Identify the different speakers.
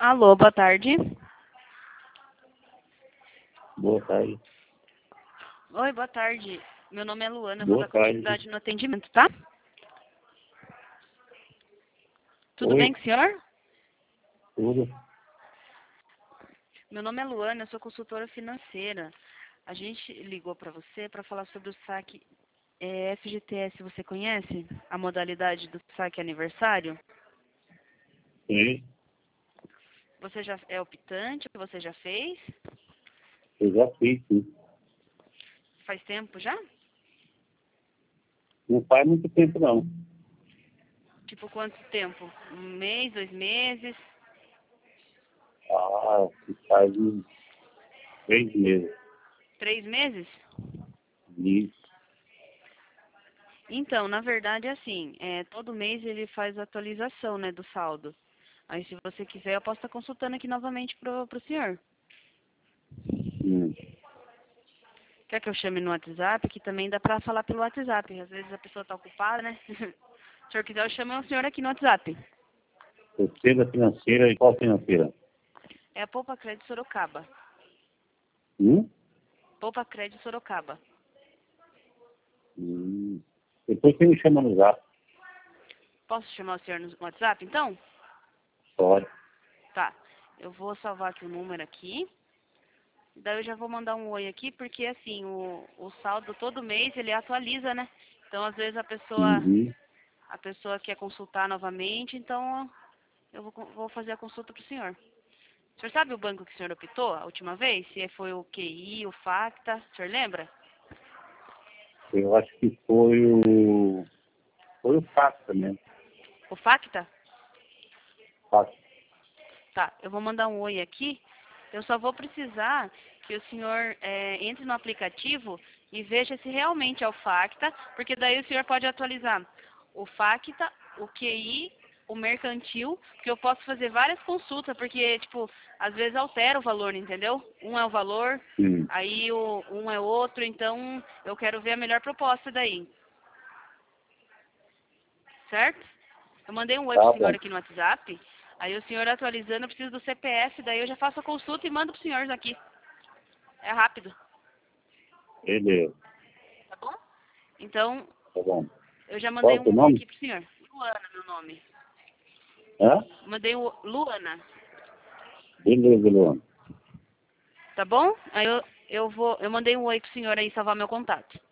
Speaker 1: Alô, boa tarde.
Speaker 2: Boa tarde.
Speaker 1: Oi, boa tarde. Meu nome é Luana, eu vou
Speaker 2: Boa
Speaker 1: dar
Speaker 2: tarde.
Speaker 1: continuidade no atendimento, tá? Tudo
Speaker 2: Oi.
Speaker 1: bem com o senhor?
Speaker 2: Tudo.
Speaker 1: Meu nome é Luana, eu sou consultora financeira. A gente ligou para você para falar sobre o saque FGTS. Você conhece a modalidade do saque aniversário?
Speaker 2: Sim,
Speaker 1: Você já é optante? Você já fez?
Speaker 2: eu já fiz, sim.
Speaker 1: Faz tempo já?
Speaker 2: Não faz muito tempo, não.
Speaker 1: Tipo, quanto tempo? Um mês, 2 meses?
Speaker 2: Que faz uns 3 meses.
Speaker 1: 3 meses?
Speaker 2: Isso.
Speaker 1: Então, na verdade, é assim, todo mês ele faz a atualização, né, do saldo. Aí, se você quiser, eu posso estar consultando aqui novamente pro senhor.
Speaker 2: Hum.
Speaker 1: Quer que eu chame no WhatsApp? Que também dá pra falar pelo WhatsApp. Às vezes a pessoa tá ocupada, né? Se o senhor quiser, eu chamo o senhor aqui no WhatsApp.
Speaker 2: Terceira financeira e qual financeira?
Speaker 1: É a Poupa Crédito Sorocaba.
Speaker 2: Hum?
Speaker 1: Poupa Crédito Sorocaba.
Speaker 2: Depois você me chama no zap.
Speaker 1: Posso chamar o senhor no WhatsApp, então?
Speaker 2: Pode.
Speaker 1: Tá. Eu vou salvar aqui o número aqui. Daí eu já vou mandar um oi aqui, porque assim, o saldo todo mês ele atualiza, né? Então, às vezes
Speaker 2: Uhum.
Speaker 1: a pessoa quer consultar novamente, então eu vou fazer a consulta pro senhor. O senhor sabe o banco que o senhor optou a última vez? Se foi o QI, o Facta, o senhor lembra?
Speaker 2: Eu acho que foi o Facta mesmo.
Speaker 1: O Facta?
Speaker 2: Facta.
Speaker 1: Tá, eu vou mandar um oi aqui. Eu só vou precisar que o senhor entre no aplicativo e veja se realmente é o Facta, porque daí o senhor pode atualizar o Facta, o QI, o mercantil, que eu posso fazer várias consultas, porque, tipo, às vezes altera o valor, entendeu? Um é o valor,
Speaker 2: Hum.
Speaker 1: aí um é outro, então eu quero ver a melhor proposta daí, certo? Eu mandei um oi pro
Speaker 2: Tá
Speaker 1: senhor
Speaker 2: bom.
Speaker 1: aqui no WhatsApp. Aí o senhor atualizando, eu preciso do CPF, daí eu já faço a consulta e mando pro senhor aqui. É rápido,
Speaker 2: Beleza.
Speaker 1: tá bom? Então,
Speaker 2: Tá bom.
Speaker 1: eu já
Speaker 2: Qual
Speaker 1: mandei
Speaker 2: é o teu
Speaker 1: um oi
Speaker 2: nome?
Speaker 1: aqui pro senhor. Luana, meu nome.
Speaker 2: Hã?
Speaker 1: Mandei o Luana,
Speaker 2: Beleza, Luana.
Speaker 1: tá bom? Aí eu mandei um oi pro senhor aí salvar meu contato.